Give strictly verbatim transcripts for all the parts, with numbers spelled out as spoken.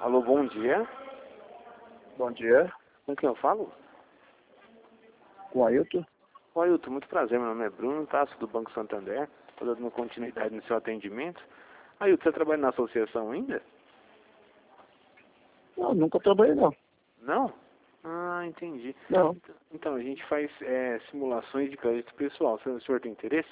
Alô, bom dia. Bom dia, Com quem eu falo? com o Ailton. Oi, Ailton, muito prazer. Meu nome é Bruno, tá? Sou do Banco Santander. Estou dando continuidade no seu atendimento. Ailton, você trabalha na associação ainda? Não, nunca trabalhei não. Não? Ah, entendi. Não. Então, a gente faz é, simulações de crédito pessoal. O senhor tem interesse?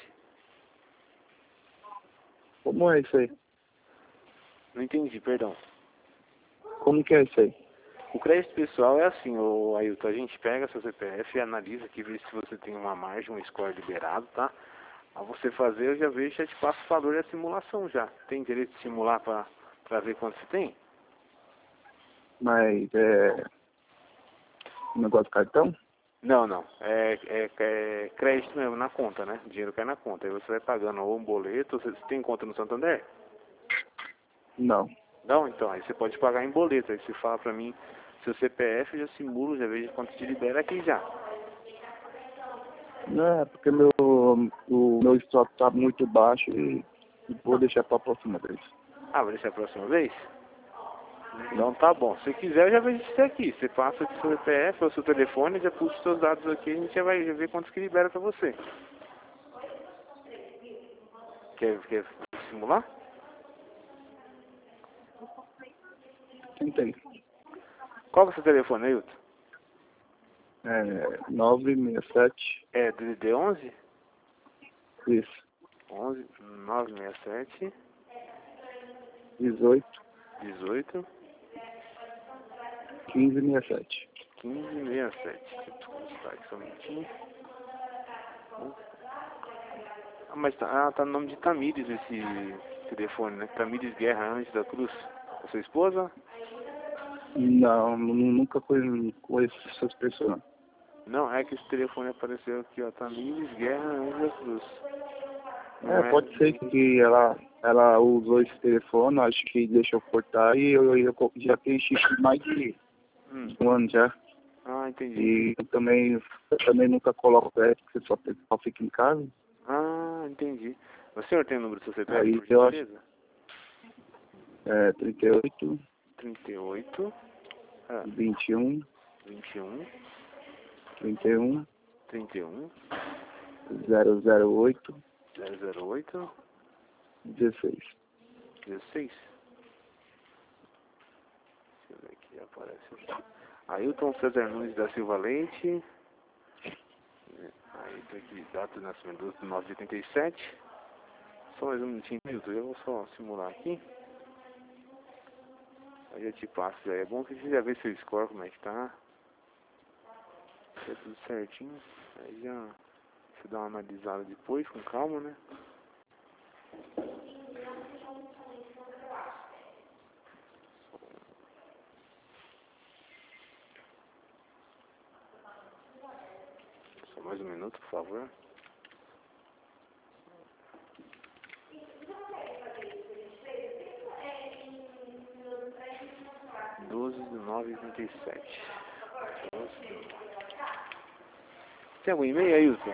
Como é isso aí? Não entendi, perdão. Como que é isso aí? O crédito pessoal é assim, ô Ailton, a gente pega seu C P F e analisa aqui, vê se você tem uma margem, um score liberado, tá? Ao você fazer, eu já vejo, já te passo o valor da simulação já. Tem interesse de simular para para ver quanto você tem? Mas é... um negócio de cartão? Não, não. É, é, é crédito mesmo, na conta, né? O dinheiro cai na conta. Aí você vai pagando ou um boleto, você você tem conta no Santander? Não. Não? Então, aí você pode pagar em boleto. Aí você fala pra mim seu C P F, eu já simulo, já vejo quanto te libera aqui já. Não, é porque meu, o meu estoque tá muito baixo e vou deixar para a próxima vez. Ah, vai deixar a próxima vez? Então tá bom. Se quiser, eu já vejo isso aqui. Você passa o seu C P F ou seu telefone, já puxa os seus dados aqui, a gente já vai já ver quantos que libera pra você. Quer, quer simular? Tentei. Qual que é o seu telefone, Ailton? É nove seis sete. É D D D onze? Isso. onze, nove seis sete, dezoito, dezoito, quinze sessenta e sete. quinze, sessenta e sete. Deixa eu constar aqui só um minutinho. Ah, mas tá, ah, tá no nome de Tamires esse telefone, né? Tamires Guerra Antes da Cruz. A sua esposa? Não, nu- nunca fui com essas pessoas. Não. Não, é que esse telefone apareceu aqui, ó. Tamires Guerra Antes da Cruz. É, Não é? pode ser que ela, ela usou esse telefone, acho que deixa eu cortar e eu, eu, eu já preenchi mais de Hum. um ano já. Ah, entendi. E eu também, eu também nunca coloco crédito, porque só, só fica em casa. Ah, entendi. O senhor tem o número do seu C P F, Aí por eu acho, gentileza? é, trinta e oito, trinta e oito, ah, vinte e um, vinte e um, trinta e um, trinta e um, zero zero oito, zero zero oito, dezesseis. dezesseis. Deixa eu ver aqui, aparece aqui. Ailton César Nunes da Silva Leite. Aí tem aqui, data de nascimento do nove de oitenta e sete. Só mais um minutinho, Milton. Eu vou só simular aqui. Aí eu te passo. Já é bom que você já vê seu score, como é que tá. Se é tudo certinho. Aí já você dá uma analisada depois, com calma, né? Só mais um minuto, por favor. doze de nove de oitenta e sete. doze. Tem algum e-mail, Ailton?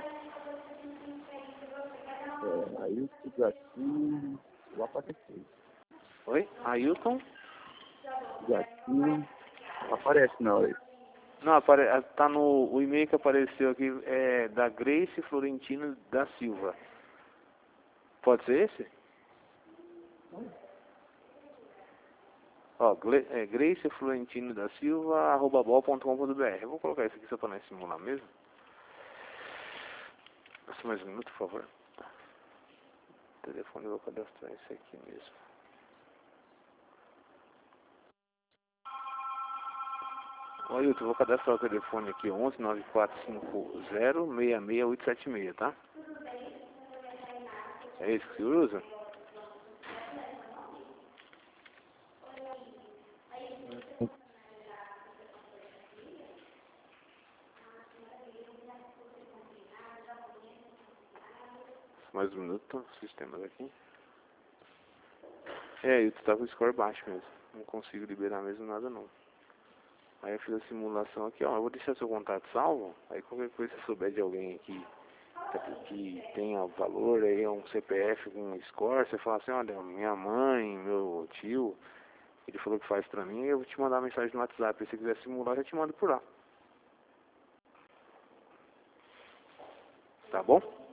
É, aí eu fiz aqui, eu apareci. Oi? Ailton? E aqui, não aparece não, aí. Não, apare... tá no o e-mail que apareceu aqui é da Grace Florentino da Silva. Pode ser esse? Ó, Gle... é Grace Florentino da Silva arroba bol ponto com ponto br. Eu vou colocar isso aqui só para nós simular mesmo. Só mais um minuto, por favor. O telefone eu vou cadastrar esse aqui mesmo. Ó, Ailton, eu vou cadastrar o telefone aqui, onze nove quatro cinco zero seis seis oito sete seis, tá? É esse que você usa? Mais um minuto, sistemas aqui. É, eu tá com o score baixo mesmo. Não consigo liberar mesmo nada não. Aí eu fiz a simulação aqui, ó. Eu vou deixar seu contato salvo. Aí qualquer coisa se souber de alguém aqui que tenha valor, aí é um C P F com um score, você fala assim, olha, minha mãe, meu tio, Ele falou que faz pra mim e eu vou te mandar uma mensagem no WhatsApp. Se você quiser simular, eu te mando por lá. Tá bom?